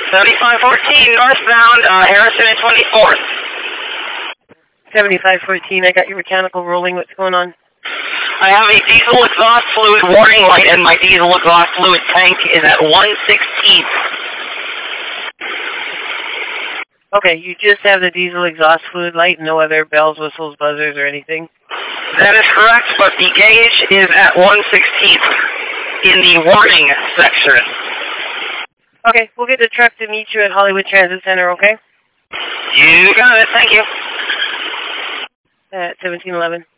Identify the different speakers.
Speaker 1: 7514 northbound, Harrison and 24th.
Speaker 2: 7514, I got your mechanical rolling. What's going on?
Speaker 1: I have a diesel exhaust fluid warning light, and my diesel exhaust fluid tank is at 1/16.
Speaker 2: Okay, you just have the diesel exhaust fluid light, no other bells, whistles, buzzers, or anything?
Speaker 1: That is correct, but the gauge is at 1/16 in the warning section.
Speaker 2: Okay, we'll get the truck to meet you at Hollywood Transit Center, okay?
Speaker 1: You got it, thank you.
Speaker 2: At 1711.